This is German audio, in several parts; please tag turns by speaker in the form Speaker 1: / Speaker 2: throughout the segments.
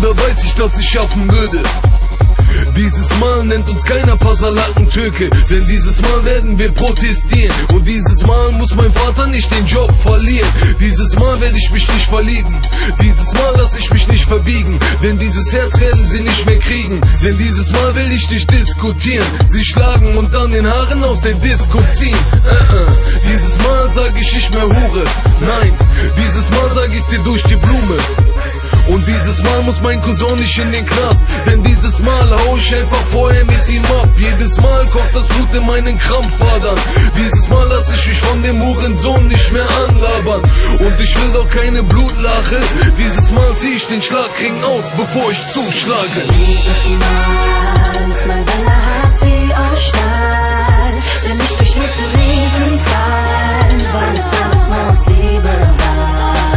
Speaker 1: da weiß ich, dass ich schaffen würde. Dieses Mal nennt uns keiner Pasalaken-Türke, denn dieses Mal werden wir protestieren. Und dieses Mal muss mein Vater nicht den Job verlieren. Dieses Mal werde ich mich nicht verlieben. Dieses Mal lass ich mich nicht verbiegen, denn dieses Herz werden sie nicht mehr kriegen. Denn dieses Mal will ich nicht diskutieren, sie schlagen und dann den Haaren aus der Disco ziehen. Dieses Mal sag ich nicht mehr Hure, nein, dieses Mal sag ich's dir durch die Blume. Und dieses Mal muss mein Cousin nicht in den Knast, denn dieses Mal hau ich einfach vorher mit ihm ab. Jedes Mal kocht das Blut in meinen Krampfadern. Dieses Mal lass ich mich von dem Hurensohn nicht mehr anlabern. Und ich will doch keine Blutlache, dieses Mal zieh ich den Schlagring aus, bevor ich zuschlage.
Speaker 2: Dieses Mal ist mein Herz wie aus Stahl, denn ich durchlebte Riesenqualen, weil es alles nur aus Liebe war.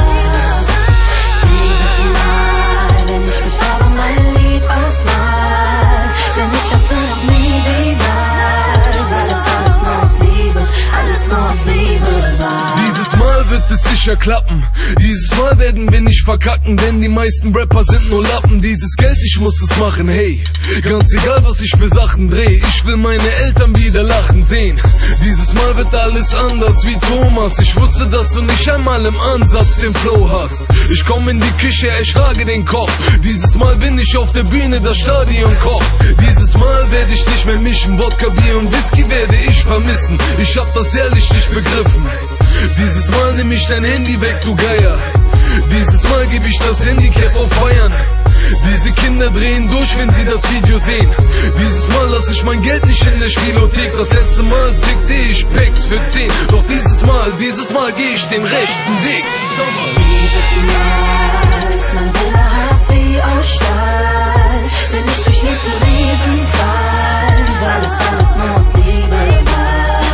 Speaker 1: Wird es sicher klappen. Dieses Mal werden wir nicht verkacken, denn die meisten Rapper sind nur Lappen. Dieses Geld, ich muss es machen, hey, ganz egal was ich für Sachen dreh. Ich will meine Eltern wieder lachen sehen. Dieses Mal wird alles anders wie Thomas. Ich wusste, dass du nicht einmal im Ansatz den Flow hast. Ich komm in die Küche, erschlage den Kopf. Dieses Mal bin ich auf der Bühne, das Stadion kocht. Dieses Mal werde ich nicht mehr mischen, Wodka, Bier und Whisky werde ich vermissen. Ich hab das ehrlich nicht begriffen. Dieses Mal nehm ich dein Handy weg, du Geier. Dieses Mal geb ich das Handicap auf Feiern. Diese Kinder drehen durch, wenn sie das Video sehen. Dieses Mal lass ich mein Geld nicht in der Spielothek. Das letzte Mal tickte ich Packs für 10. Doch dieses Mal geh ich den rechten Weg.
Speaker 2: Dieses Mal ist mein Herz wie aus Stahl, denn ich durchlebte Riesenqualen, weil es alles nur aus Liebe war.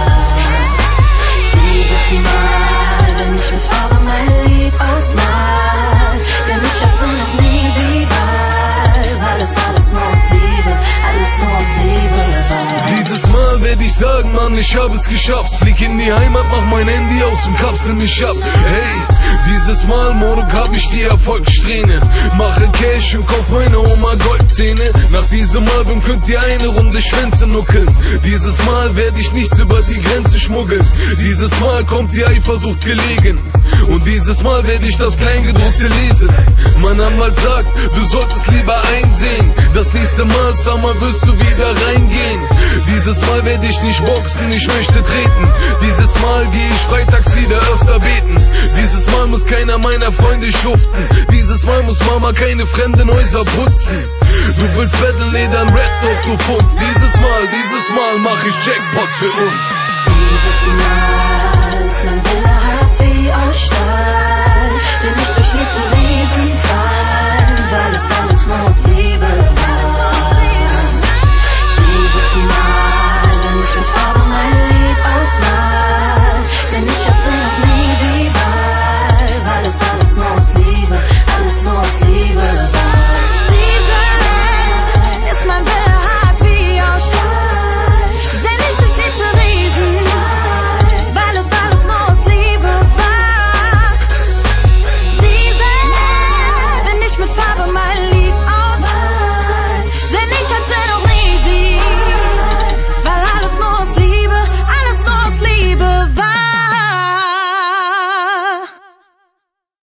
Speaker 2: Wenn ich mit Farbe mein Lied ausmal, denn ich hatte noch nie die Wahl, weil es alles nur aus Liebe war.
Speaker 1: Dieses Mal werde ich sagen, Mann, ich hab es geschafft. Flieg in die Heimat, mach mein Handy aus und kapsel mich ab. Hey, dieses Mal, morgen hab ich die Erfolgssträhne. Mache Cash und kauf meine Oma Goldzähne. Nach diesem Album könnt ihr eine Runde Schwänze nuckeln. Dieses Mal werde ich nichts über die Grenze schmuggeln. Dieses Mal kommt die Eifersucht gelegen. Und dieses Mal werde ich das Kleingedruckte lesen. Mein Anwalt sagt, du solltest lieber einsehen. Das nächste Mal, Summer, wirst du wieder reingehen. Dieses Mal werde ich nicht boxen, ich möchte treten. Dieses Mal gehe ich freitags wieder öfter beten. Dieses Mal muss keiner meiner Freunde schuften. Dieses Mal muss Mama keine fremden Häuser putzen. Du willst Bettenledern, Rap, doch du funzt. Dieses Mal mach ich Jackpot für uns.
Speaker 2: Dieses Mal ist mein Herz wie aus Stahl, denn ich durchlebte Riesenqualen, weil es alles